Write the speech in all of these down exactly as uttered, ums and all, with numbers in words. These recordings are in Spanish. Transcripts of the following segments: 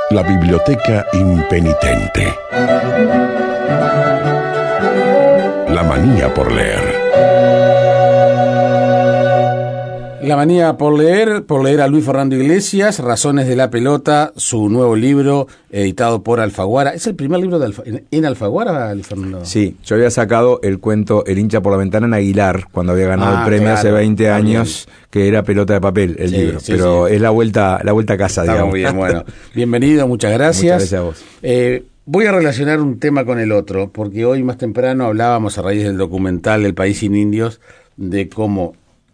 La biblioteca impenitente. La manía por leer. La manía por leer, por leer a Luis Fernando Iglesias, Razones de la pelota, su nuevo libro editado por Alfaguara. ¿Es el primer libro de Alfa, en, en Alfaguara, Luis Fernando? Sí, yo había sacado el cuento El hincha por la ventana en Aguilar, cuando había ganado Ah, el premio claro, hace veinte está años, bien. que era Pelota de papel, el Sí, libro. sí, Pero sí. es la vuelta, la vuelta a casa, Está digamos. muy bien, bueno. Bienvenido, muchas gracias. Muchas gracias a vos. Eh, voy a relacionar un tema con el otro, porque hoy más temprano hablábamos a raíz del documental El País sin Indios, de cómo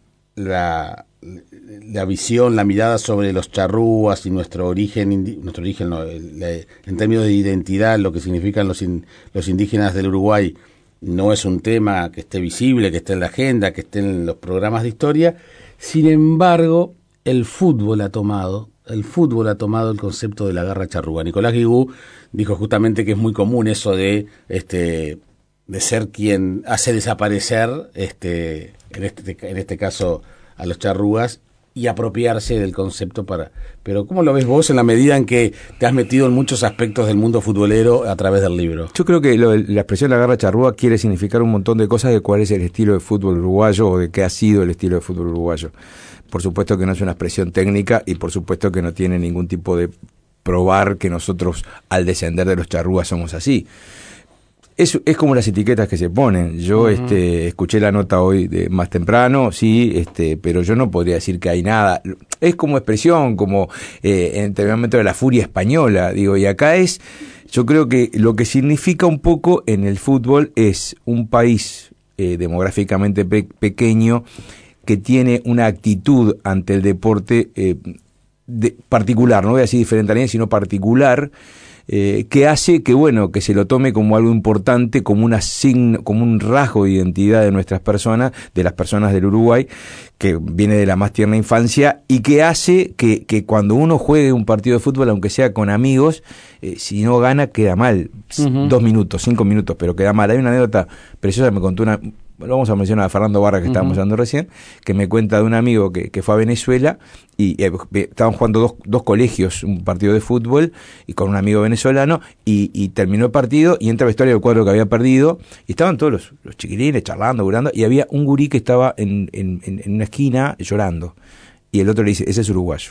la... la visión, la mirada sobre los charrúas y nuestro origen, indi- nuestro origen no, el- la- en términos de identidad, lo que significan los, in- los indígenas del Uruguay, no es un tema que esté visible, que esté en la agenda, que esté en los programas de historia. Sin embargo, el fútbol ha tomado, el fútbol ha tomado el concepto de la garra charrúa. Nicolás Guigú dijo justamente que es muy común eso de este de ser quien hace desaparecer este en este en este caso a los charrúas y apropiarse del concepto para... Pero ¿cómo lo ves vos en la medida en que te has metido en muchos aspectos del mundo futbolero a través del libro? Yo creo que lo, la expresión la garra charrúa quiere significar un montón de cosas de cuál es el estilo de fútbol uruguayo o de qué ha sido el estilo de fútbol uruguayo. Por supuesto que no es una expresión técnica y por supuesto que no tiene ningún tipo de probar que nosotros al descender de los charrúas somos así. Es, es como las etiquetas que se ponen. Yo uh-huh. este, escuché la nota hoy de más temprano, sí, este, pero yo no podría decir que hay nada. Es como expresión, como eh, en el momento de la furia española, digo, y acá es, yo creo que lo que significa un poco en el fútbol es un país eh, demográficamente pe- pequeño que tiene una actitud ante el deporte eh, de, particular, no voy a decir diferente a nadie, sino particular, Eh, que hace que bueno que se lo tome como algo importante, como una signo, como un rasgo de identidad de nuestras personas, de las personas del Uruguay, que viene de la más tierna infancia y que hace que, que cuando uno juegue un partido de fútbol, aunque sea con amigos, eh, si no gana queda mal, uh-huh. dos minutos, cinco minutos, pero queda mal. Hay una anécdota preciosa, me contó una, lo vamos a mencionar a Fernando Barra que uh-huh. estábamos hablando recién, que me cuenta de un amigo que, que fue a Venezuela y eh, estaban jugando dos, dos colegios, un partido de fútbol y con un amigo venezolano y, y terminó el partido y entra la historia del cuadro que había perdido y estaban todos los, los chiquilines charlando, burlando y había un gurí que estaba en, en, en una esquina llorando. Y el otro le dice, ese es uruguayo.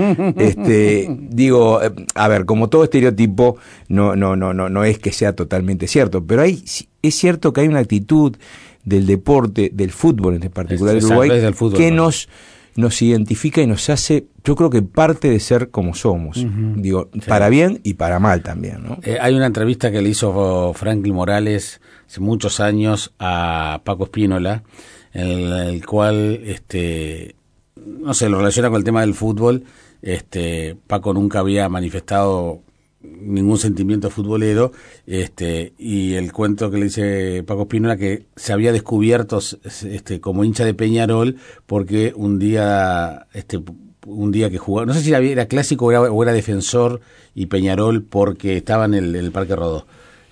este, digo, a ver, como todo estereotipo, no, no, no, no, no es que sea totalmente cierto, pero hay, es cierto que hay una actitud del deporte, del fútbol en particular del Uruguay, del fútbol, que ¿no? nos, nos identifica y nos hace, yo creo que parte de ser como somos. Uh-huh. Digo, sí. Para bien y para mal también, ¿no? Eh, hay una entrevista que le hizo Franklin Morales hace muchos años a Paco Espínola, en el, el cual, este, no sé, lo relaciona con el tema del fútbol. Este, Paco nunca había manifestado ningún sentimiento futbolero, este, y el cuento que le dice Paco Espínola que se había descubierto este como hincha de Peñarol porque un día este un día que jugaba, no sé si era, era clásico o era, o era defensor y Peñarol porque estaba en el, en el Parque Rodó,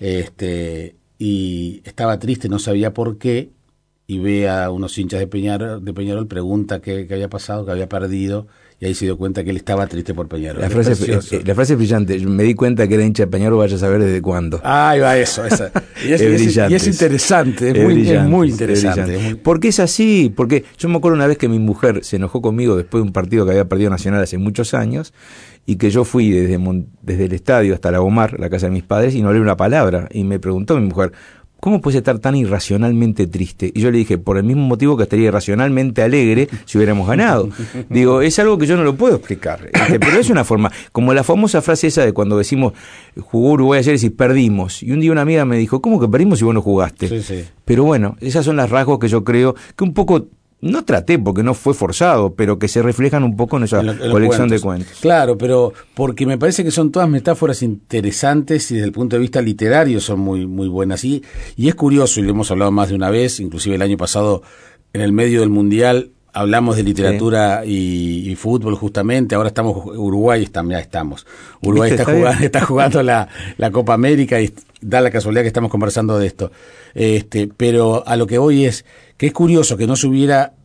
este, y estaba triste, no sabía por qué, y ve a unos hinchas de Peñarol, de Peñarol pregunta qué, qué había pasado, que había perdido, y ahí se dio cuenta que él estaba triste por Peñarol. La frase, es, la frase es brillante. Me di cuenta que era hincha de Peñarol, vaya a saber desde cuándo. Ah, va eso. Esa. Y, es, es es, y es interesante, es, es, muy, es muy interesante. Es muy... Porque es así, porque yo me acuerdo una vez que mi mujer se enojó conmigo después de un partido que había perdido Nacional hace muchos años, y que yo fui desde, desde el estadio hasta la Gomar, la casa de mis padres, y no hablé una palabra. Y me preguntó mi mujer, ¿cómo puedes estar tan irracionalmente triste? Y yo le dije, por el mismo motivo que estaría irracionalmente alegre si hubiéramos ganado. Digo, es algo que yo no lo puedo explicar, este, pero es una forma, como la famosa frase esa de cuando decimos, jugó Uruguay ayer y si perdimos. Y un día una amiga me dijo, ¿cómo que perdimos si vos no jugaste? Sí, sí. Pero bueno, esas son las rasgos que yo creo que un poco... No traté porque no fue forzado, pero que se reflejan un poco en esa en lo, en colección cuentos. de cuentos. Claro, pero porque me parece que son todas metáforas interesantes y desde el punto de vista literario son muy muy buenas. Y, y es curioso, y lo hemos hablado más de una vez, inclusive el año pasado en el medio del Mundial hablamos de literatura sí. y, y fútbol justamente, ahora estamos, Uruguay está, ya estamos. Uruguay está, está jugando, está jugando la, la Copa América y da la casualidad que estamos conversando de esto. Este, pero a lo que voy es que es curioso que no se hubiera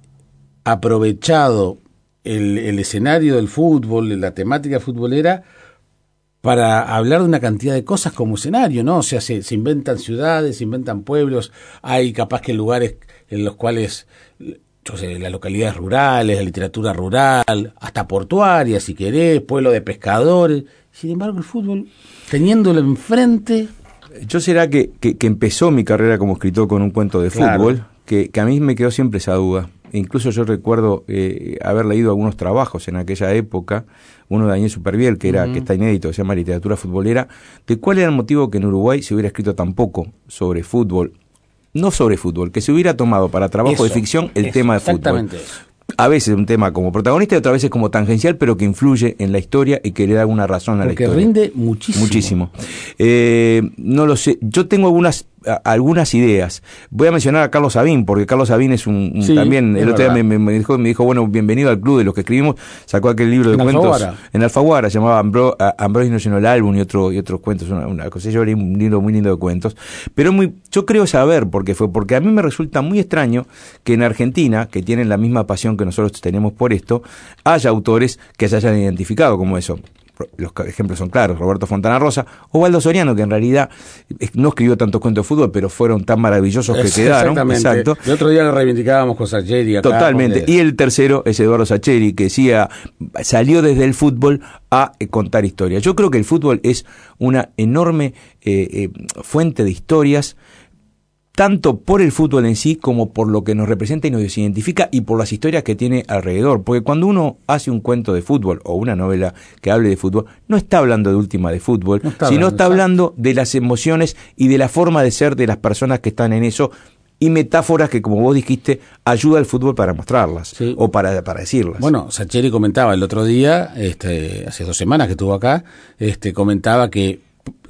aprovechado el, el escenario del fútbol, la temática futbolera, para hablar de una cantidad de cosas como escenario, ¿no? O sea, se, se inventan ciudades, se inventan pueblos, hay capaz que lugares en los cuales, yo sé, las localidades rurales, la literatura rural, hasta portuaria, si querés, pueblo de pescadores. Sin embargo, el fútbol, teniéndolo enfrente... Yo será que, que, que empezó mi carrera como escritor con un cuento de Claro. fútbol, que, que a mí me quedó siempre esa duda. Incluso yo recuerdo eh, haber leído algunos trabajos en aquella época, uno de Daniel Superviel, que era uh-huh. que está inédito, se llama Literatura Futbolera, de cuál era el motivo que en Uruguay se hubiera escrito tan poco sobre fútbol, no sobre fútbol, que se hubiera tomado para trabajo Eso, de ficción el eso, tema de fútbol. exactamente eso. A veces un tema como protagonista y otras veces como tangencial, pero que influye en la historia y que le da una razón a Porque la historia. Porque rinde muchísimo. Muchísimo. Eh, no lo sé. Yo tengo algunas a, algunas ideas. Voy a mencionar a Carlos Sabín, porque Carlos Sabín es un, un sí, también, el otro día me, me, dijo, me dijo, bueno, bienvenido al club de los que escribimos, sacó aquel libro de en cuentos Alfaguara. en Alfaguara, se llamaba Ambro, Ambrosio no llenó el álbum y otro y otros cuentos, una, una cosa, yo leí un libro muy lindo de cuentos, pero muy, yo creo saber por qué fue, porque a mí me resulta muy extraño que en Argentina, que tienen la misma pasión que nosotros tenemos por esto, haya autores que se hayan identificado como eso. Los ejemplos son claros, Roberto Fontana Rosa o Waldo Soriano, que en realidad no escribió tantos cuentos de fútbol, pero fueron tan maravillosos que es, quedaron. Exactamente. Exacto. El otro día lo reivindicábamos con Sacheri acá. Totalmente. Porque... Y el tercero es Eduardo Sacheri, que decía, salió desde el fútbol a eh, contar historias. Yo creo que el fútbol es una enorme eh, eh, fuente de historias, tanto por el fútbol en sí como por lo que nos representa y nos identifica y por las historias que tiene alrededor. Porque cuando uno hace un cuento de fútbol o una novela que hable de fútbol, no está hablando de última de fútbol, no está sino hablando, está hablando de las emociones y de la forma de ser de las personas que están en eso y metáforas que, como vos dijiste, ayuda al fútbol para mostrarlas sí. o para, para decirlas. Bueno, Sacheri comentaba el otro día, este, hace dos semanas que estuvo acá, este, comentaba que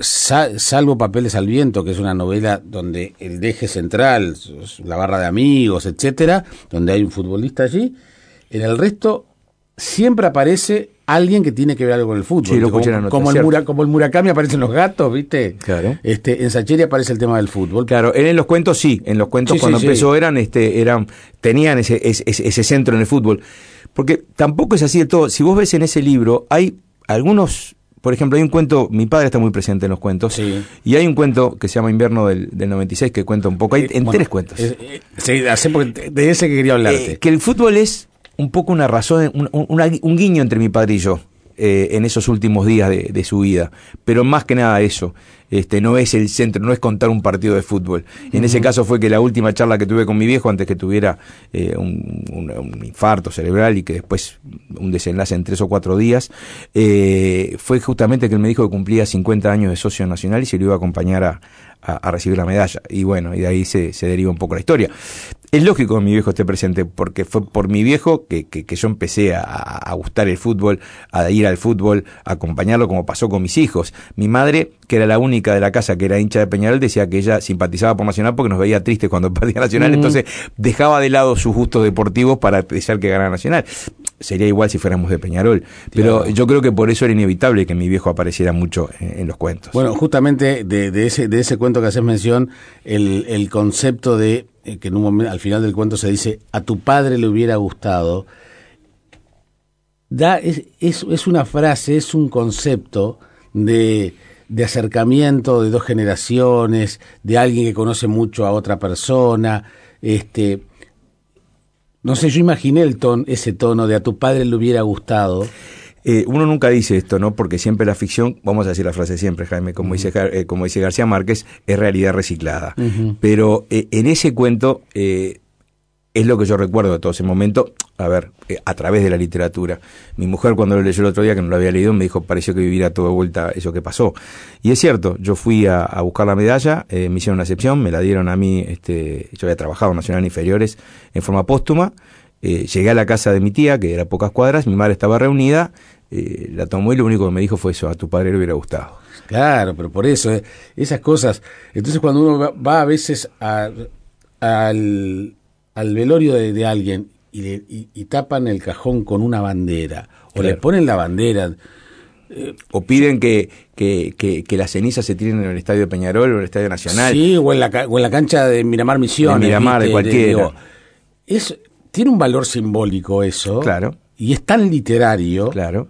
Salvo Papeles al Viento, que es una novela donde el eje central, la barra de amigos, etcétera, donde hay un futbolista allí, en el resto siempre aparece alguien que tiene que ver algo con el fútbol. Sí, lo como, nota, como, el Mura, como el Murakami aparecen los gatos, ¿viste? Claro. Este, en Sacheri aparece el tema del fútbol. Claro, en los cuentos sí, en los cuentos sí, cuando sí, empezó sí. eran, este, eran, tenían ese, ese, ese centro en el fútbol. Porque tampoco es así de todo. Si vos ves en ese libro, hay algunos... Por ejemplo, hay un cuento, mi padre está muy presente en los cuentos, sí. y hay un cuento que se llama Invierno del, del noventa y seis que cuenta un poco, hay en bueno, tres cuentos. Eh, sí, de ese que quería hablarte. Eh, que el fútbol es un poco una razón, un, un, un guiño entre mi padre y yo, eh, en esos últimos días de, de su vida, pero más que nada eso. Este, no es el centro, no es contar un partido de fútbol. En uh-huh. ese caso fue que la última charla que tuve con mi viejo antes que tuviera eh, un, un, un infarto cerebral y que después un desenlace en tres o cuatro días, eh, fue justamente que él me dijo que cumplía cincuenta años de socio nacional y se lo iba a acompañar a, a, a recibir la medalla. Y bueno, y de ahí se, se deriva un poco la historia. Es lógico que mi viejo esté presente, porque fue por mi viejo que, que, que yo empecé a, a gustar el fútbol, a ir al fútbol, a acompañarlo como pasó con mis hijos. Mi madre, que era la única de la casa que era hincha de Peñarol, decía que ella simpatizaba por Nacional porque nos veía tristes cuando perdía Nacional, mm. entonces dejaba de lado sus gustos deportivos para desear que ganara Nacional. Sería igual si fuéramos de Peñarol, pero claro. yo creo que por eso era inevitable que mi viejo apareciera mucho en, en los cuentos. Bueno, justamente de, de ese de ese cuento que haces mención, el, el concepto de eh, que en un momento, al final del cuento se dice, a tu padre le hubiera gustado, da es, es, es una frase, es un concepto de... de acercamiento de dos generaciones, de alguien que conoce mucho a otra persona, este, no sé, yo imaginé el tono, ese tono de a tu padre le hubiera gustado. Eh, uno nunca dice esto, ¿no? Porque siempre la ficción, vamos a decir la frase siempre, Jaime, como, uh-huh. dice, eh, como dice García Márquez, es realidad reciclada. Uh-huh. Pero eh, en ese cuento... Eh, es lo que yo recuerdo de todo ese momento, a ver, eh, a través de la literatura. Mi mujer cuando lo leyó el otro día, que no lo había leído, me dijo, pareció que viviera todo de vuelta eso que pasó. Y es cierto, yo fui a, a buscar la medalla, eh, me hicieron una excepción, me la dieron a mí, este, yo había trabajado en Nacional Inferiores en forma póstuma, eh, llegué a la casa de mi tía, que era a pocas cuadras, mi madre estaba reunida, eh, la tomó y lo único que me dijo fue eso, a tu padre le hubiera gustado. Claro, pero por eso, eh, esas cosas. Entonces cuando uno va, va a veces a, al... al velorio de, de alguien y, le, y, y tapan el cajón con una bandera, o claro. le ponen la bandera, eh, o piden que, que, que, que las cenizas se tiren en el estadio de Peñarol o en el estadio Nacional. Sí, o en la, o en la cancha de Miramar Misiones. De Miramar, ¿viste? De cualquiera. De, digo, es, tiene un valor simbólico eso. Claro. Y es tan literario. Claro.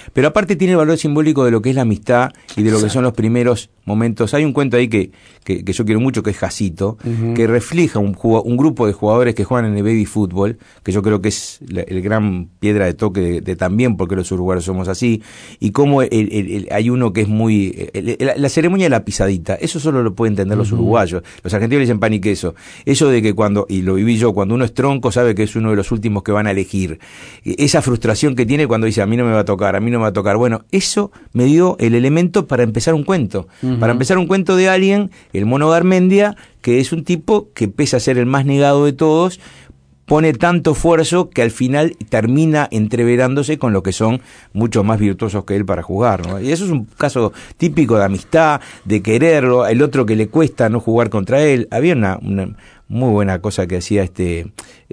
Pero aparte tiene el valor simbólico de lo que es la amistad y de lo que son los primeros momentos. Hay un cuento ahí que, que, que yo quiero mucho, que es Jacito, uh-huh. que refleja un, un grupo de jugadores que juegan en el baby fútbol, que yo creo que es la, el gran piedra de toque de, de también porque los uruguayos somos así, y cómo el, el, el, hay uno que es muy... El, el, la ceremonia de la pisadita, eso solo lo pueden entender uh-huh. los uruguayos. Los argentinos le dicen pan y queso. Eso de que cuando, y lo viví yo, cuando uno es tronco sabe que es uno de los últimos que van a elegir. Esa frustración que tiene cuando dice a mí no me va a tocar, a mí no me va a tocar. Bueno, eso me dio el elemento para empezar un cuento. Uh-huh. Para empezar un cuento de alguien, el Mono Garmendia, que es un tipo que pese a ser el más negado de todos, pone tanto esfuerzo que al final termina entreverándose con los que son mucho más virtuosos que él para jugar, ¿no? Y eso es un caso típico de amistad, de quererlo, el otro que le cuesta no jugar contra él. Había una, una muy buena cosa que hacía este,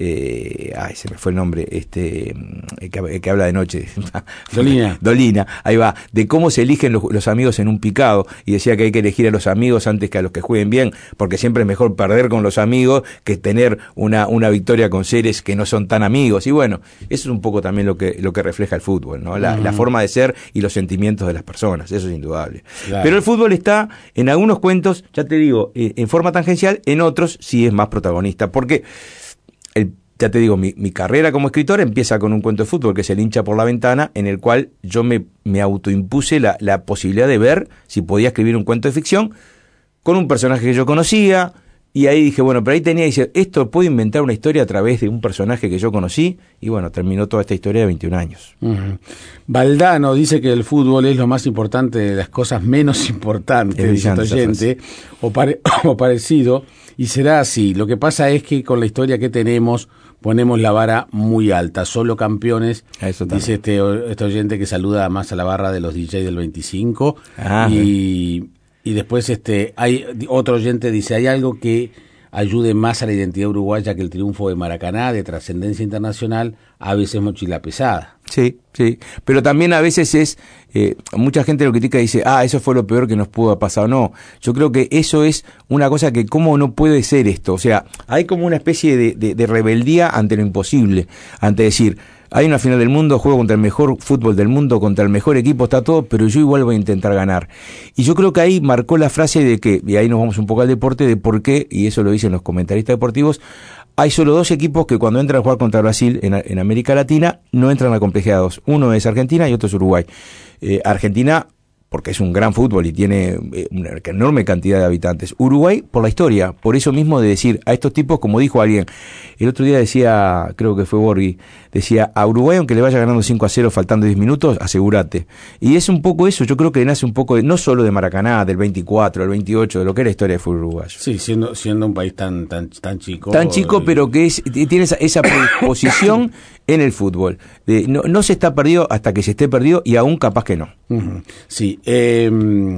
eh, ay, se me fue el nombre, este, el que, el que habla de noche. Dolina. Dolina, ahí va, de cómo se eligen los, los amigos en un picado, y decía que hay que elegir a los amigos antes que a los que jueguen bien, porque siempre es mejor perder con los amigos que tener una, una victoria con seres que no son tan amigos. Y bueno, eso es un poco también lo que, lo que refleja el fútbol, ¿no? La, uh-huh. la forma de ser y los sentimientos de las personas, eso es indudable. Claro. Pero el fútbol está, en algunos cuentos, ya te digo, en forma tangencial, en otros sí es más protagonista, porque el, ya te digo, mi, mi carrera como escritor empieza con un cuento de fútbol que es El hincha por la ventana, en el cual yo me, me autoimpuse la, la posibilidad de ver si podía escribir un cuento de ficción con un personaje que yo conocía, y ahí dije, bueno, pero ahí tenía, dice, esto puedo inventar una historia a través de un personaje que yo conocí, y bueno, terminó toda esta historia de veintiún años. Uh-huh. Valdano dice que el fútbol es lo más importante de las cosas menos importantes, dice este oyente, o, pare, o parecido, y será así. Lo que pasa es que con la historia que tenemos ponemos la vara muy alta, solo campeones, dice este, este oyente que saluda más a la barra de los D J del veinticinco, ah, y... Y después este hay otro oyente dice, hay algo que ayude más a la identidad uruguaya que el triunfo de Maracaná, de trascendencia internacional, a veces mochila pesada. Sí, sí, pero también a veces es, eh, mucha gente lo critica y dice, ah, eso fue lo peor que nos pudo haber pasado. No, yo creo que eso es una cosa que cómo no puede ser esto. O sea, hay como una especie de, de, de rebeldía ante lo imposible, ante decir, hay una final del mundo, juego contra el mejor fútbol del mundo, contra el mejor equipo, está todo, pero yo igual voy a intentar ganar. Y yo creo que ahí marcó la frase de que, y ahí nos vamos un poco al deporte, de por qué, y eso lo dicen los comentaristas deportivos, hay solo dos equipos que cuando entran a jugar contra Brasil en, en América Latina no entran a complejados. Uno es Argentina y otro es Uruguay. Eh, Argentina, porque es un gran fútbol y tiene eh, una enorme cantidad de habitantes. Uruguay, por la historia, por eso mismo de decir a estos tipos, como dijo alguien, el otro día decía, creo que fue Borghi, decía, a Uruguay aunque le vaya ganando cinco a cero faltando diez minutos, asegúrate. Y es un poco eso, yo creo que nace un poco, de, no solo de Maracaná, del veinticuatro, del veintiocho, de lo que era la historia del fútbol uruguayo. Sí, siendo siendo un país tan tan tan chico. Tan chico, eh, pero que es tiene esa, esa predisposición en el fútbol. De, no, no se está perdido hasta que se esté perdido, y aún capaz que no. Uh-huh. Sí, eh,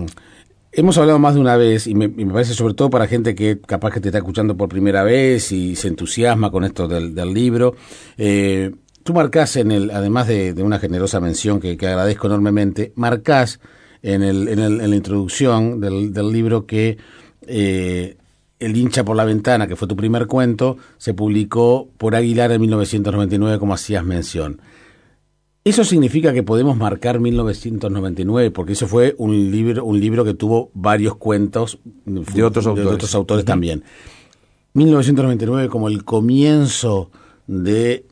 hemos hablado más de una vez, y me, y me parece sobre todo para gente que capaz que te está escuchando por primera vez y se entusiasma con esto del, del libro. Eh, tú marcás en el, además de, de una generosa mención que, que agradezco enormemente, marcás en, el, en, el, en la introducción del, del libro que eh, El hincha por la ventana, que fue tu primer cuento, se publicó por Aguilar en mil novecientos noventa y nueve, como hacías mención. ¿Eso significa que podemos marcar mil novecientos noventa y nueve? Porque eso fue un libro un libro que tuvo varios cuentos de otros autores, de otros autores uh-huh. también. mil novecientos noventa y nueve como el comienzo de,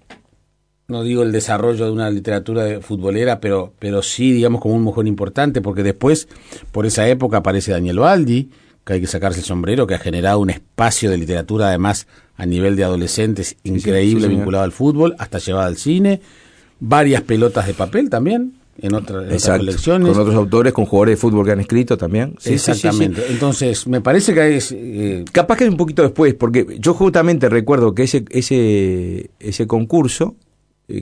no digo el desarrollo de una literatura futbolera, pero, pero sí, digamos, como un mojón importante, porque después, por esa época, aparece Daniel Baldi, que hay que sacarse el sombrero, que ha generado un espacio de literatura, además, a nivel de adolescentes, increíble, sí, sí, vinculado al fútbol, hasta llevado al cine. Varias pelotas de papel también, en, otra, en otras colecciones. Con otros autores, con jugadores de fútbol que han escrito también. Sí, exactamente. Sí, sí, sí. Entonces, me parece que es... Eh... Capaz que es un poquito después, porque yo justamente recuerdo que ese ese ese concurso, eh,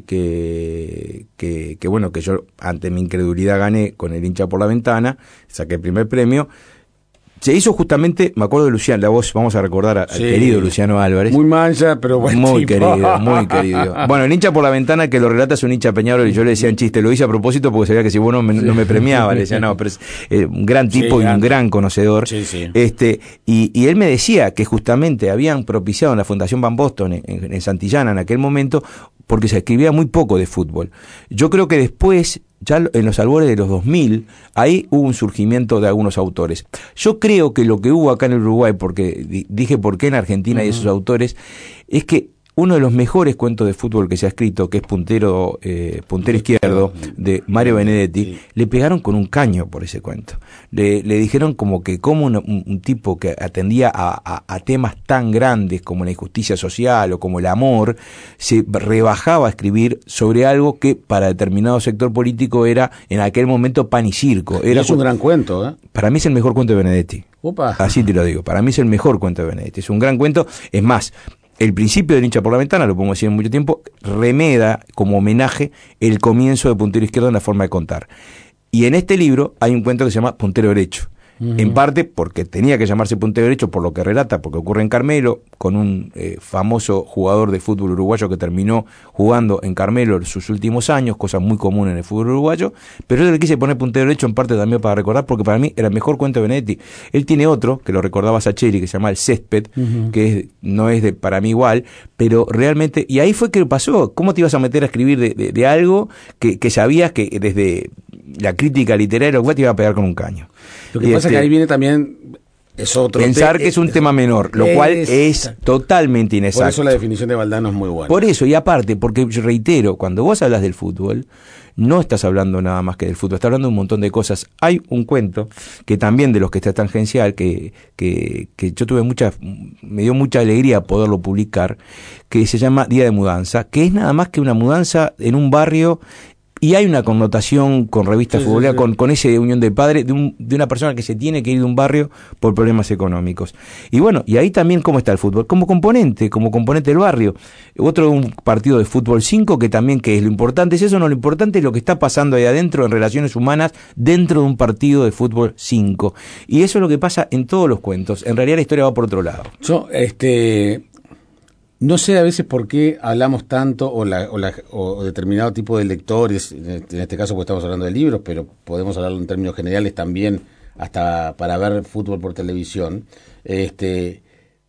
que, que, que bueno, que yo ante mi incredulidad gané con El hincha por la ventana, saqué el primer premio. Se hizo justamente, me acuerdo de Luciano, la voz, vamos a recordar al sí, querido Luciano Álvarez. Muy mancha, pero buen Muy tipo. querido, muy querido. Bueno, El hincha por la ventana, que lo relata es un hincha Peñarol, y yo le decía en chiste, lo hice a propósito porque sabía que si vos no me, sí. no me premiaba, le decía, no, pero es eh, un gran tipo sí, y gran. un gran conocedor. Sí, sí. Este, y, y él me decía que justamente habían propiciado en la Fundación Van Boston, en, en, en Santillana en aquel momento, porque se escribía muy poco de fútbol. Yo creo que después ya en los albores de los dos mil, ahí hubo un surgimiento de algunos autores. Yo creo que lo que hubo acá en el Uruguay, porque dije por qué en Argentina hay esos autores, es que uno de los mejores cuentos de fútbol que se ha escrito, que es Puntero eh, Puntero Izquierdo, de Mario Benedetti, sí. Le pegaron con un caño por ese cuento. Le, le dijeron como que como un, un, un tipo que atendía a, a, a temas tan grandes como la injusticia social o como el amor, se rebajaba a escribir sobre algo que para determinado sector político era en aquel momento pan y circo. Era, y es un gran cuento, ¿eh? Para mí es el mejor cuento de Benedetti. Opa. Así te lo digo, para mí es el mejor cuento de Benedetti. Es un gran cuento, es más... El principio del hincha por la ventana, lo podemos decir en mucho tiempo, remeda como homenaje el comienzo de Puntero Izquierdo en la forma de contar. Y en este libro hay un cuento que se llama Puntero Derecho. Uh-huh. En parte porque tenía que llamarse Puntero Derecho por lo que relata, porque ocurre en Carmelo, con un eh, famoso jugador de fútbol uruguayo que terminó jugando en Carmelo en sus últimos años, cosa muy común en el fútbol uruguayo, pero yo le quise poner Puntero Derecho en parte también para recordar, porque para mí era el mejor cuento de Benedetti. Él tiene otro, que lo recordaba Sacheri, que se llama El Césped, uh-huh. que es, no es de, para mí igual, pero realmente, y ahí fue que pasó. ¿Cómo te ibas a meter a escribir de, de, de algo que, que sabías que desde la crítica literaria te iba a pegar con un caño? Lo que y pasa es este, que ahí viene también, es otro pensar te, que es un es, tema menor, lo es, cual es totalmente inexacto. Por eso la definición de Valdano es muy buena. Por eso, y aparte, porque yo reitero, cuando vos hablas del fútbol, no estás hablando nada más que del fútbol, estás hablando de un montón de cosas. Hay un cuento, que también de los que está tangencial, que, que, que yo tuve mucha, me dio mucha alegría poderlo publicar, que se llama Día de Mudanza, que es nada más que una mudanza en un barrio. Y hay una connotación con revistas sí, futboleras, sí, sí. con, con ese de unión de padres, de, un, de una persona que se tiene que ir de un barrio por problemas económicos. Y bueno, y ahí también cómo está el fútbol, como componente, como componente del barrio. Otro un partido de fútbol cinco, que también, que es lo importante es eso, no lo importante es lo que está pasando ahí adentro en relaciones humanas dentro de un partido de fútbol cinco. Y eso es lo que pasa en todos los cuentos. En realidad la historia va por otro lado. Yo, este... No sé a veces por qué hablamos tanto o, la, o, la, o determinado tipo de lectores, en este caso porque estamos hablando de libros, pero podemos hablarlo en términos generales también, hasta para ver fútbol por televisión, este,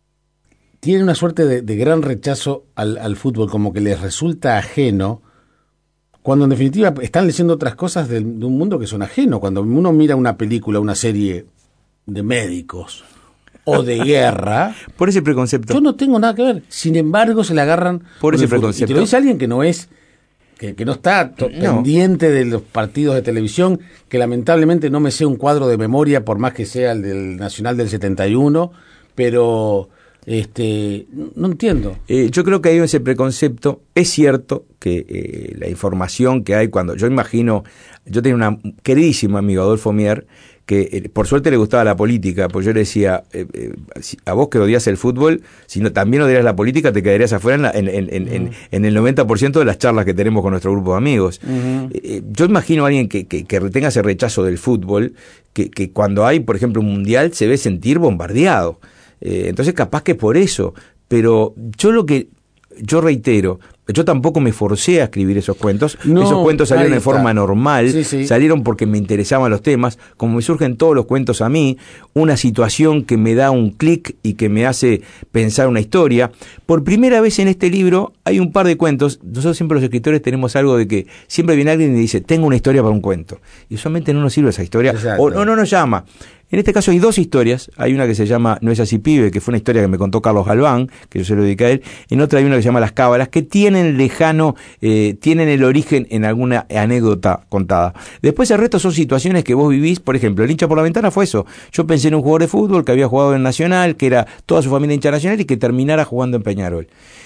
tienen una suerte de, de gran rechazo al, al fútbol, como que les resulta ajeno, cuando en definitiva están leyendo otras cosas de, de un mundo que son ajenos. Cuando uno mira una película, una serie de médicos o de guerra, por ese preconcepto. Yo no tengo nada que ver. Sin embargo, se le agarran por ese preconcepto. Y te lo dice alguien que no es, que, que no está to- no. pendiente de los partidos de televisión, que lamentablemente no me sé un cuadro de memoria, por más que sea el del Nacional del setenta y uno, pero este no entiendo. Eh, yo creo que hay ese preconcepto. Es cierto que eh, la información que hay cuando yo imagino, yo tenía una queridísimo amigo, Adolfo Mier, que eh, por suerte le gustaba la política, pues yo le decía, eh, eh, a vos que odias el fútbol, si no, también odias la política, te quedarías afuera en, la, en, en, en, uh-huh. en, en el noventa por ciento de las charlas que tenemos con nuestro grupo de amigos. Uh-huh. Eh, yo imagino a alguien que, que, que tenga ese rechazo del fútbol, que, que cuando hay, por ejemplo, un mundial, se ve sentir bombardeado. Eh, entonces capaz que por eso, pero yo lo que, yo reitero, yo tampoco me forcé a escribir esos cuentos, no, esos cuentos salieron de forma normal, sí, sí. salieron porque me interesaban los temas, como me surgen todos los cuentos a mí, una situación que me da un clic y que me hace pensar una historia. Por primera vez en este libro hay un par de cuentos, nosotros siempre los escritores tenemos algo de que siempre viene alguien y dice, tengo una historia para un cuento, y usualmente no nos sirve esa historia, exacto. o no, no nos llama. En este caso hay dos historias, hay una que se llama No es así pibe, que fue una historia que me contó Carlos Galván, que yo se lo dediqué a él, en otra hay una que se llama Las Cábalas, que tienen lejano, eh, tienen el origen en alguna anécdota contada. Después el resto son situaciones que vos vivís, por ejemplo, el hincha por la ventana fue eso, yo pensé en un jugador de fútbol que había jugado en Nacional, que era toda su familia hincha Nacional y que terminara jugando en Peñarol.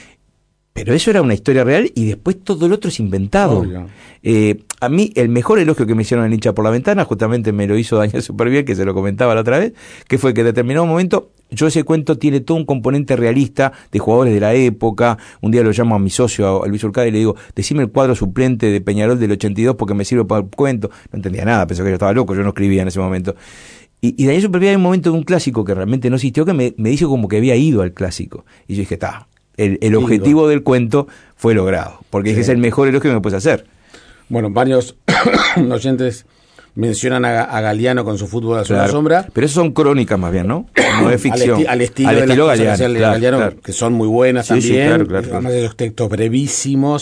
Pero eso era una historia real y después todo el otro es inventado. Eh, a mí el mejor elogio que me hicieron en hincha por la ventana, justamente me lo hizo Daniel Superbiel, que se lo comentaba la otra vez, que fue que en determinado momento, yo ese cuento tiene todo un componente realista de jugadores de la época. Un día lo llamo a mi socio, a Luis Urcada, y le digo, decime el cuadro suplente de Peñarol del ochenta y dos porque me sirve para el cuento. No entendía nada, pensó que yo estaba loco, yo no escribía en ese momento. Y, y Daniel Superbiel hay un momento de un clásico que realmente no existió, que me, me dijo como que había ido al clásico. Y yo dije, está. El, el objetivo del cuento fue logrado, porque sí. es el mejor elogio que me puedes hacer. Bueno, varios oyentes mencionan a, a Galeano con su fútbol a claro, la sombra. Pero eso son crónicas más bien, ¿no? No es ficción. al, esti- al estilo, al de estilo las Galeano, claro, Galeano claro. Que son muy buenas sí, también. Sí, claro, claro, además de los textos brevísimos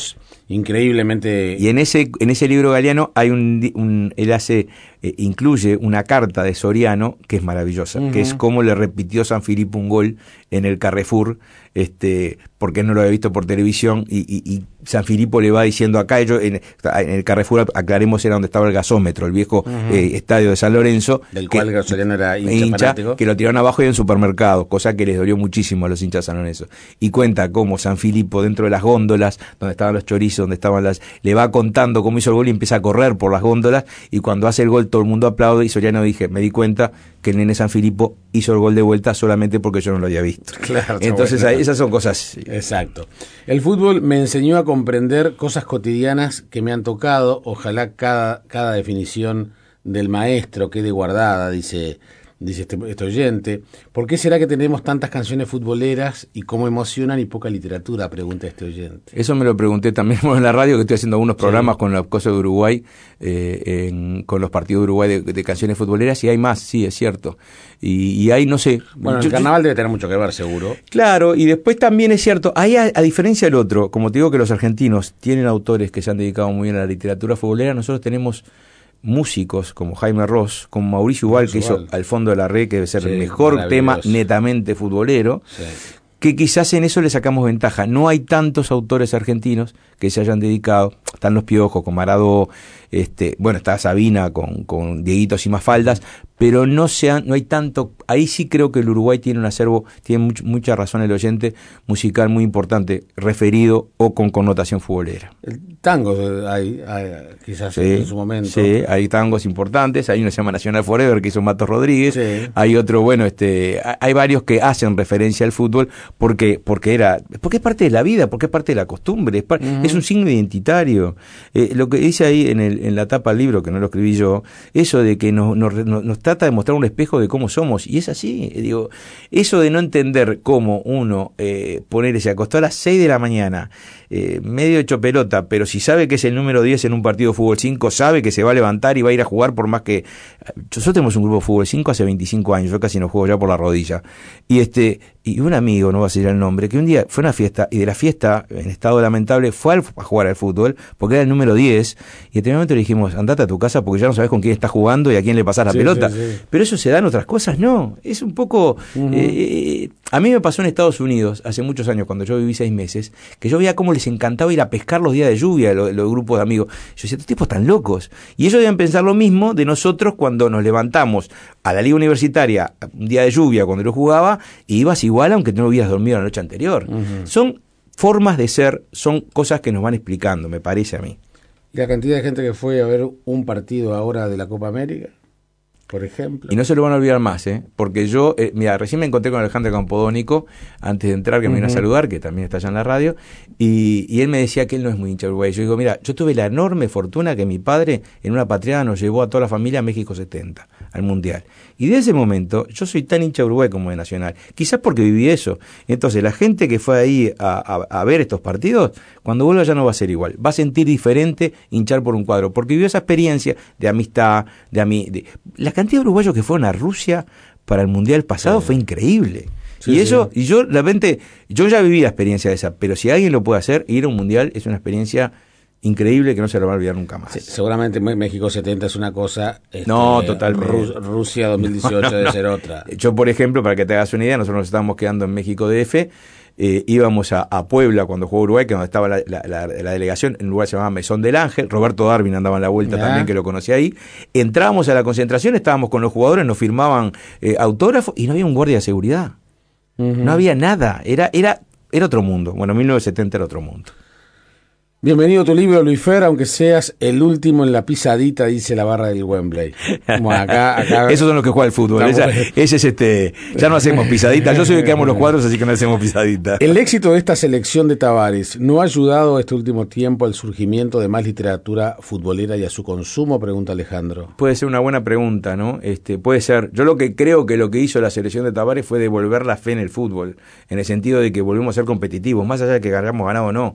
increíblemente... Y en ese en ese libro Galeano hay un, un él hace eh, incluye una carta de Soriano que es maravillosa, uh-huh. que es cómo le repitió Sanfilippo un gol en el Carrefour, este porque no lo había visto por televisión, y, y, y Sanfilippo le va diciendo acá, ellos en, en el Carrefour, aclaremos, era donde estaba el gasómetro, el viejo uh-huh. eh, estadio de San Lorenzo, del que, cual Soriano era hincha, hincha fanático, que lo tiraron abajo y en supermercado, cosa que les dolió muchísimo a los hinchas San Lorenzo. Y cuenta cómo Sanfilippo dentro de las góndolas, donde estaban los chorizos, donde estaban las, le va contando cómo hizo el gol y empieza a correr por las góndolas, y cuando hace el gol todo el mundo aplaude, y Soriano dije, me di cuenta que el nene Sanfilippo hizo el gol de vuelta solamente porque yo no lo había visto. Claro, entonces bueno. Esas son cosas. Exacto. El fútbol me enseñó a comprender cosas cotidianas que me han tocado. Ojalá cada, cada definición del maestro quede guardada, dice, dice este, este oyente. ¿Por qué será que tenemos tantas canciones futboleras y cómo emocionan y poca literatura? Pregunta este oyente. Eso me lo pregunté también en la radio, que estoy haciendo algunos programas sí. con las cosas de Uruguay, eh, en, con los partidos de Uruguay de, de canciones futboleras, y hay más, sí, es cierto. Y, y hay, no sé... Bueno, yo, el carnaval debe tener mucho que ver, seguro. Claro, y después también es cierto, ahí a, a diferencia del otro, como te digo que los argentinos tienen autores que se han dedicado muy bien a la literatura futbolera, nosotros tenemos músicos como Jaime Ross, como Mauricio Ubal, que hizo Al fondo de la red, que debe ser sí, el mejor tema netamente futbolero, sí. que quizás en eso le sacamos ventaja. No hay tantos autores argentinos que se hayan dedicado, están los Piojos con Maradó, este, bueno, está Sabina con, con Dieguitos y Mafaldas, pero no sean, no hay tanto, ahí sí creo que el Uruguay tiene un acervo, tiene much, mucha razón el oyente, musical muy importante, referido o con connotación futbolera. El tango hay, hay quizás sí, en su momento. Sí, hay tangos importantes, hay uno que se llama Nacional Forever que hizo Matos Rodríguez, sí. hay otro, bueno, este, hay varios que hacen referencia al fútbol porque, porque era, porque es parte de la vida, porque es parte de la costumbre, es, par, uh-huh. es un signo identitario. Eh, lo que dice ahí en el, en la tapa del libro, que no lo escribí yo, eso de que nos, nos, nos trata de mostrar un espejo de cómo somos, y es así, digo, eso de no entender cómo uno, eh, poner, se acostó a las seis de la mañana, eh, medio hecho pelota, pero si sabe que es el número diez en un partido de fútbol cinco, sabe que se va a levantar y va a ir a jugar por más que... Nosotros tenemos un grupo de fútbol cinco hace veinticinco años, yo casi no juego ya por la rodilla, y este y un amigo, no va a decir el nombre, que un día fue a una fiesta, y de la fiesta, en estado lamentable, fue al, a jugar al fútbol, porque era el número diez, y en aquel momento le dijimos, andate a tu casa porque ya no sabes con quién estás jugando y a quién le pasás la sí, pelota, sí, sí. Pero eso se da en otras cosas, no, es un poco... Uh-huh. eh, a mí me pasó en Estados Unidos, hace muchos años, cuando yo viví seis meses, que yo veía cómo les encantaba ir a pescar los días de lluvia, los, los grupos de amigos. Yo decía, estos tipos están locos. Y ellos deben pensar lo mismo de nosotros cuando nos levantamos a la liga universitaria, un día de lluvia, cuando yo jugaba, y ibas igual aunque no hubieras dormido la noche anterior. Uh-huh. Son formas de ser, son cosas que nos van explicando, me parece a mí. ¿Y la cantidad de gente que fue a ver un partido ahora de la Copa América, por ejemplo? Y no se lo van a olvidar más, ¿eh? Porque yo, eh, mira, recién me encontré con Alejandro Campodónico, antes de entrar, que me uh-huh. vino a saludar, que también está allá en la radio, y, y él me decía que él no es muy hincha de Uruguay. Yo digo, mira, yo tuve la enorme fortuna que mi padre, en una patriada, nos llevó a toda la familia a México setenta, al Mundial. Y de ese momento, yo soy tan hincha de Uruguay como de Nacional, quizás porque viví eso. Entonces, la gente que fue ahí a, a, a ver estos partidos, cuando vuelva ya no va a ser igual. Va a sentir diferente hinchar por un cuadro, porque vivió esa experiencia de amistad, de amistad. La cantidad de uruguayos que fueron a Rusia para el Mundial pasado sí. fue increíble. Sí, y eso, sí. y yo, la mente, yo ya viví la experiencia de esa, pero si alguien lo puede hacer, ir a un Mundial es una experiencia increíble que no se lo va a olvidar nunca más. Sí, seguramente México setenta es una cosa, este, no, totalmente. Rus, Rusia dos mil dieciocho no, no, debe no. ser otra. Yo, por ejemplo, para que te hagas una idea, nosotros nos estábamos quedando en México D F, eh, íbamos a, a Puebla cuando jugó Uruguay, que donde estaba la, la, la, la delegación, en un lugar se llamaba Mesón del Ángel, Roberto Darwin andaba en la vuelta ¿Ya? también, que lo conocí ahí. Entrábamos a la concentración, estábamos con los jugadores, nos firmaban eh, autógrafos y no había un guardia de seguridad. Uh-huh. No había nada, era, era, era otro mundo. Bueno, mil novecientos setenta era otro mundo. Bienvenido a tu libro, Luis Fer, aunque seas el último en la pisadita, dice la barra del Wembley. Como acá, acá... Esos son los que juega el fútbol. Esa, ese es este. Ya no hacemos pisaditas. Yo soy el que amo los cuadros, así que no hacemos pisaditas. El éxito de esta selección de Tavares no ha ayudado este último tiempo al surgimiento de más literatura futbolera y a su consumo, pregunta Alejandro. Puede ser una buena pregunta, ¿no? Este, puede ser. Yo lo que creo que lo que hizo la selección de Tavares fue devolver la fe en el fútbol, en el sentido de que volvemos a ser competitivos, más allá de que hayamos ganado o no.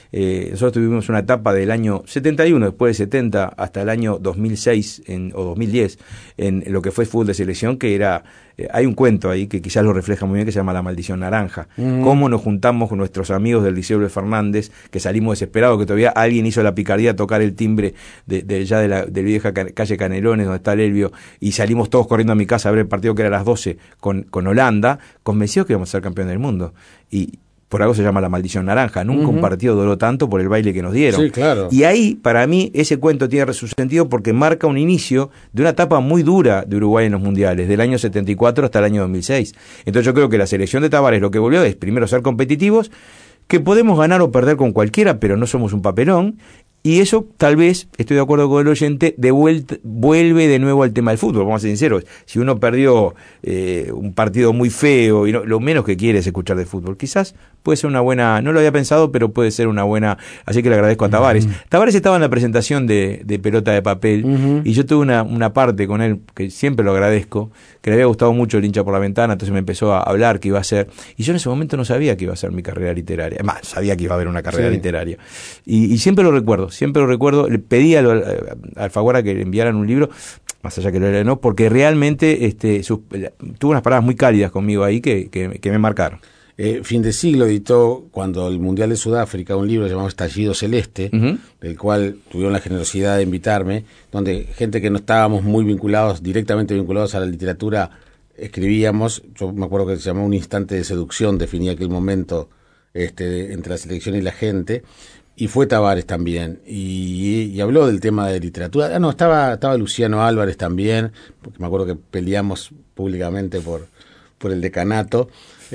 Eh, nosotros tuvimos una etapa del año setenta y uno, después del setenta, hasta el año dos mil seis en, o dos mil diez, en lo que fue fútbol de selección, que era... Eh, hay un cuento ahí que quizás lo refleja muy bien, que se llama La Maldición Naranja. Mm. Cómo nos juntamos con nuestros amigos del Liceo Luis Fernández, que salimos desesperados, que todavía alguien hizo la picardía a tocar el timbre de, de ya de la de vieja calle Canelones, donde está el Elvio, y salimos todos corriendo a mi casa a ver el partido que era a las doce con, con Holanda, convencidos que íbamos a ser campeones del mundo. Y por algo se llama La Maldición Naranja. Nunca uh-huh. un partido duró tanto por el baile que nos dieron. Sí, claro. Y ahí, para mí, ese cuento tiene su sentido porque marca un inicio de una etapa muy dura de Uruguay en los mundiales, del año setenta y cuatro hasta el año dos mil seis. Entonces yo creo que la selección de Tavares lo que volvió es primero ser competitivos, que podemos ganar o perder con cualquiera, pero no somos un papelón. Y eso, tal vez, estoy de acuerdo con el oyente, de vuelta, vuelve de nuevo al tema del fútbol, vamos a ser sinceros. Si uno perdió eh, un partido muy feo y no, lo menos que quiere es escuchar de fútbol, quizás puede ser una buena, no lo había pensado, pero puede ser una buena, así que le agradezco a Tavares. Uh-huh. Tavares estaba en la presentación de, de Pelota de Papel, uh-huh. y yo tuve una, una parte con él, que siempre lo agradezco, que le había gustado mucho El hincha por la ventana, entonces me empezó a hablar que iba a ser, y yo en ese momento no sabía que iba a ser mi carrera literaria, además sabía que iba a haber una carrera sí. literaria, y, y siempre lo recuerdo, siempre lo recuerdo, le pedí a, a Alfaguara que le enviaran un libro, más allá que lo era no, porque realmente este, sus, tuvo unas palabras muy cálidas conmigo ahí que, que, que me marcaron. Eh, fin de siglo editó, cuando el Mundial de Sudáfrica, un libro llamado Estallido Celeste, uh-huh. del cual tuvieron la generosidad de invitarme, donde gente que no estábamos muy vinculados, directamente vinculados a la literatura, escribíamos. Yo me acuerdo que se llamó Un instante de seducción, definía aquel momento este, entre la selección y la gente, y fue Tavares también, y, y habló del tema de literatura. Ah, no, estaba, estaba Luciano Álvarez también, porque me acuerdo que peleamos públicamente por, por el decanato.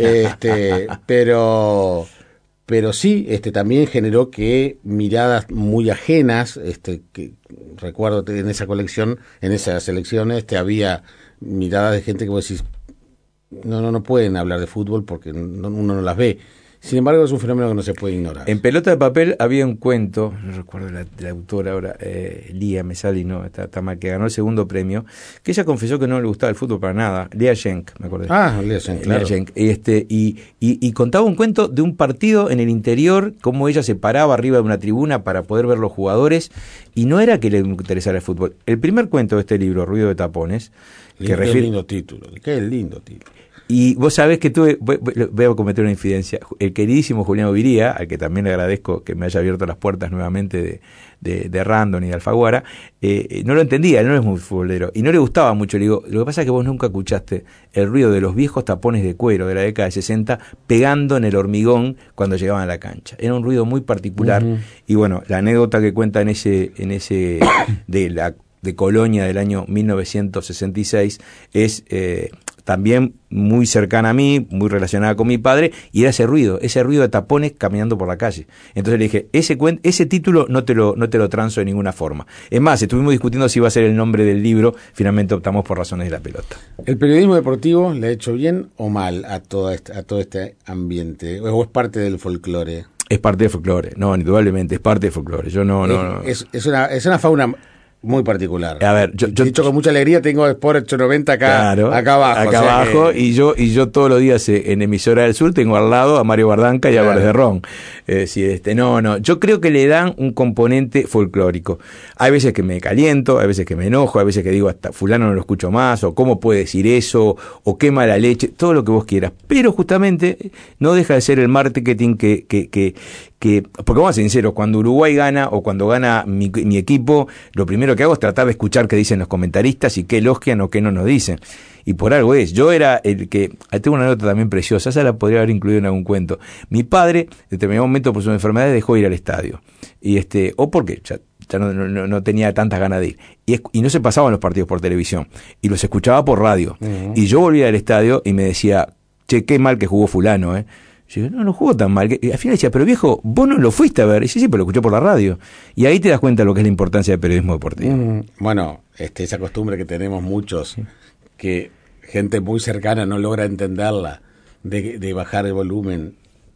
Este, pero pero sí, este también generó que miradas muy ajenas, este que recuerdo en esa colección, en esa selección, este había miradas de gente que vos decís, no, no, no pueden hablar de fútbol porque no, uno no las ve. Sin embargo, es un fenómeno que no se puede ignorar. En Pelota de Papel había un cuento, no recuerdo la, la autora ahora, eh, Lía Mesali, no, está, está mal, que ganó el segundo premio, que ella confesó que no le gustaba el fútbol para nada. Lea Schenk, me acuerdo. Ah, Lea Schenk, claro. Lea Schenk, este, y, y, y contaba un cuento de un partido en el interior, cómo ella se paraba arriba de una tribuna para poder ver los jugadores, y no era que le interesara el fútbol. El primer cuento de este libro, Ruido de Tapones, que qué refiere... lindo título, qué lindo título. Y vos sabés que tuve, voy, voy a cometer una infidencia, el queridísimo Julián Viría, al que también le agradezco que me haya abierto las puertas nuevamente de, de, de Random y de Alfaguara, eh, no lo entendía, él no es muy futbolero, y no le gustaba mucho. Le digo, lo que pasa es que vos nunca escuchaste el ruido de los viejos tapones de cuero de la década de sesenta pegando en el hormigón cuando llegaban a la cancha. Era un ruido muy particular, uh-huh. y bueno, la anécdota que cuenta en ese, en ese de la de Colonia del año mil novecientos sesenta y seis es... Eh, también muy cercana a mí, muy relacionada con mi padre, y era ese ruido, ese ruido de tapones caminando por la calle. Entonces le dije, ese cuen- ese título no te lo no te lo transo de ninguna forma. Es más, estuvimos discutiendo si iba a ser el nombre del libro, finalmente optamos por Razones de la Pelota. ¿El periodismo deportivo le ha hecho bien o mal a todo este, a todo este ambiente? ¿O es parte del folclore? Es parte del folclore, no, indudablemente, es parte del folclore. Yo no, no, no. Es, es, una, es una fauna muy particular. A ver, yo, yo dicho con mucha alegría, tengo Sport ochocientos noventa acá, claro, acá abajo. Acá o sea abajo, que... y yo y yo todos los días en Emisora del Sur tengo al lado a Mario Bardanca y a Álvarez de Ron. Es decir, este, no, no, yo creo que le dan un componente folclórico. Hay veces que me caliento, hay veces que me enojo, hay veces que digo hasta fulano no lo escucho más, o cómo puede decir eso, o qué mala leche, todo lo que vos quieras. Pero justamente no deja de ser el marketing que, que, que, que porque vamos a ser sinceros, cuando Uruguay gana o cuando gana mi, mi equipo, lo primero que hago es tratar de escuchar qué dicen los comentaristas y qué elogian o qué no nos dicen. Y por algo es. Yo era el que... Tengo una nota también preciosa, esa la podría haber incluido en algún cuento. Mi padre, en determinado momento por su enfermedad, dejó de ir al estadio. Y este o porque ya, ya no, no, no tenía tantas ganas de ir. Y, y no se pasaban los partidos por televisión. Y los escuchaba por radio. Uh-huh. Y yo volvía al estadio y me decía, che, qué mal que jugó fulano, ¿eh? Yo digo, no, no jugó tan mal. Y al final decía, pero viejo, vos no lo fuiste a ver. Y sí, sí, pero lo escuché por la radio. Y ahí te das cuenta de lo que es la importancia del periodismo deportivo. Mm, bueno, este, esa costumbre que tenemos muchos, sí. que gente muy cercana no logra entenderla, de, de bajar el volumen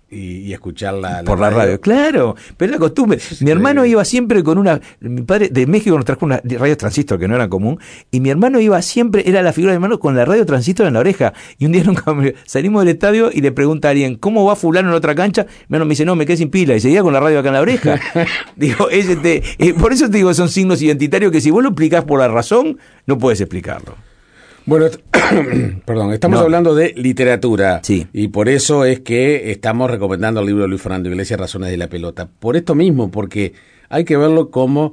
y, y escuchar la, la por la radio. radio. Claro, pero es la costumbre. Sí, mi hermano sí. iba siempre con una, mi padre de México nos trajo una radio transistor que no era común, y mi hermano iba siempre, era la figura de mi hermano con la radio transistor en la oreja, y un día nunca salimos del estadio y le pregunta a alguien, ¿cómo va fulano en otra cancha? Mi hermano me dice, no, me quedé sin pila, y seguía con la radio acá en la oreja. Digo, ese te, eh, por eso te digo, son signos identitarios que si vos lo explicás por la razón, no puedes explicarlo. Bueno, perdón, estamos no. hablando de literatura, sí. y por eso es que estamos recomendando el libro de Luis Fernando Iglesias, Razones de la Pelota. Por esto mismo, porque hay que verlo como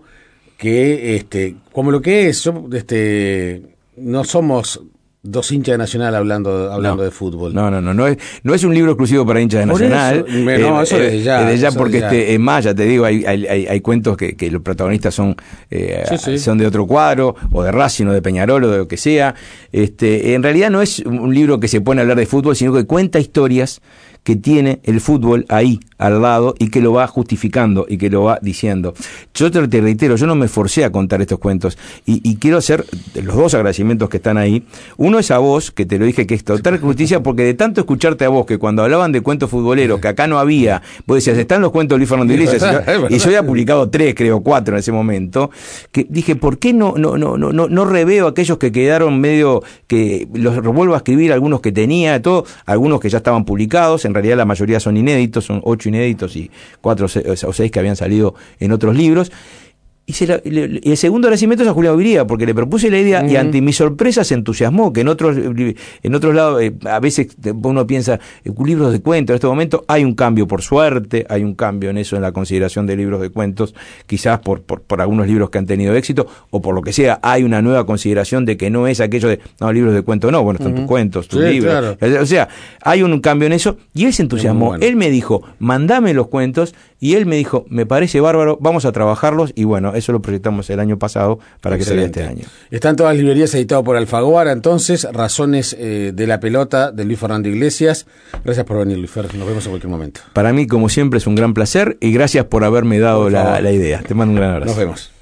que, este, como lo que es. Este, no somos dos hinchas de Nacional hablando hablando no, de fútbol. No, no, no, no es no es un libro exclusivo para hinchas de Por Nacional. Eso, eh, no, eso desde ya. Desde ya eso porque desde ya. este, es más, ya te digo, hay, hay, hay, hay cuentos que, que los protagonistas son eh, sí, sí. son de otro cuadro, o de Racing, o de Peñarol, o de lo que sea. Este, en realidad no es un libro que se pone a hablar de fútbol, sino que cuenta historias que tiene el fútbol ahí, al lado, y que lo va justificando, y que lo va diciendo. Yo te, te reitero, yo no me forcé a contar estos cuentos, y, y quiero hacer los dos agradecimientos que están ahí. Uno es a vos, que te lo dije, que es total justicia, porque de tanto escucharte a vos, que cuando hablaban de cuentos futboleros, que acá no había, vos decías, están los cuentos de Luis Fernando Iglesias, y yo había publicado tres, creo, cuatro en ese momento, que dije, ¿por qué no, no, no, no, no, no reveo aquellos que quedaron medio, que los vuelvo a escribir, algunos que tenía, todo, algunos que ya estaban publicados, en En realidad la mayoría son inéditos, son ocho inéditos y cuatro o seis que habían salido en otros libros. Y, se la, le, y el segundo agradecimiento es a Julián Viría, porque le propuse la idea, uh-huh. y ante mi sorpresa se entusiasmó, que en otros en otros lados eh, a veces uno piensa, eh, libros de cuentos, en este momento hay un cambio, por suerte, hay un cambio en eso, en la consideración de libros de cuentos, quizás por, por, por algunos libros que han tenido éxito, o por lo que sea, hay una nueva consideración de que no es aquello de, no, libros de cuentos no, bueno, están uh-huh. tus cuentos, tus sí, libros, claro. O sea, hay un cambio en eso, y él se entusiasmó, bueno. Él me dijo, mandame los cuentos, y él me dijo, me parece bárbaro, vamos a trabajarlos, y bueno, eso lo proyectamos el año pasado para Excelente. Que salga este año. Están todas las librerías, editado por Alfaguara, entonces, Razones eh, de la Pelota, de Luis Fernando Iglesias. Gracias por venir, Luis Fernando, nos vemos en cualquier momento. Para mí, como siempre, es un gran placer, y gracias por haberme dado por la, la idea. Te mando un gran abrazo. Nos vemos.